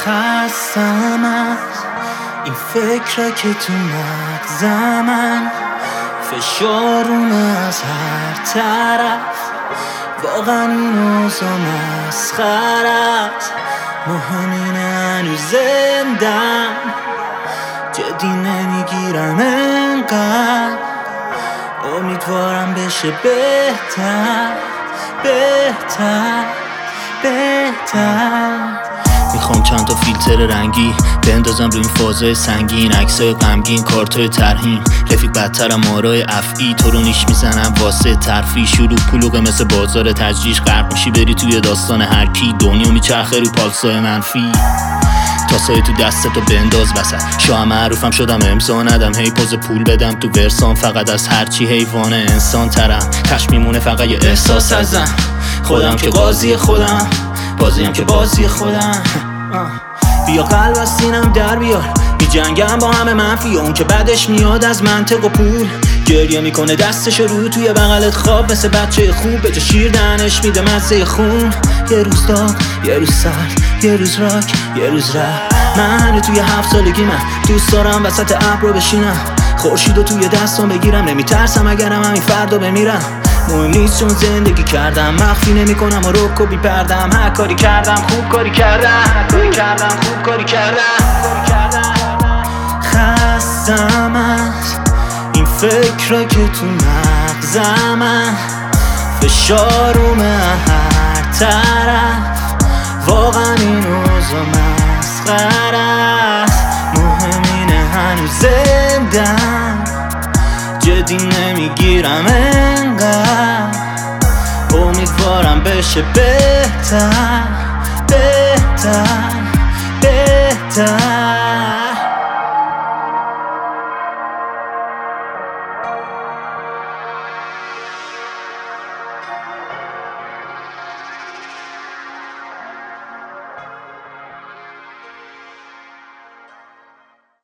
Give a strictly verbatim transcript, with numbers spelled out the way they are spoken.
خستم از این فکره که تو مغزمن، فشارونه از هر طرف. واقعا این اوضاع مسخره است. مهم اینه هنوز زندم، جدی نمیگیرم انقدر. امیدوارم بشه بهتر بهتر بهتر. میخوام چند تا فیلتر رنگی بندازم روی این فازای سنگین، عکسای غمگین، کارتای ترهیم، رفیق بدترم آرای افعی. تو رو نیش میزنم واسه ترفی، شروع پلوغه مثل بازار تجریش. غرق میشی بری توی داستان هر کی، دنیا میچرخه رو پالسای منفی. تاسای تو دستتو بنداز وسط، شاه معروفم شدم امضا ندم، هی پوز پول بدم تو ورسام. فقط از هرچی حیوان انسان ترم، تش میمونه فقط یه احساس ازم. خودم که قاضی خودم، بازیم که بازی خودم. بیا قلب از سینم در بیار، بی جنگم با همه منفی. اون که بعدش میاد از منطق و پول، گریه میکنه دستش رو توی بغلت خواب، مثل بچه خوب به جا شیر دهنش میده مزه خون. یه روز داغ، یه روز سرد، یه روز راک، یه روز رد. من هنو توی هفت سالگی من دوست دارم وسط ابر رو بشینم، خورشیدو توی دستم بگیرم. نمیترسم اگرم همین فردا بمیرم. مهم نیست چون زندگی کردم، مخفی نمی کنم و رک و بی پردم. هر کاری کردم خوب کاری کردم، هر کاری کردم خوب کاری کردم. خستم از این فکره که تو مغزمن، فشارومه هر طرف. واقعا این اوضاع مسخره است. مهم اینه هنوز زندم، جدی نمیگیرم انقدر. امیدوارم بشه بهتر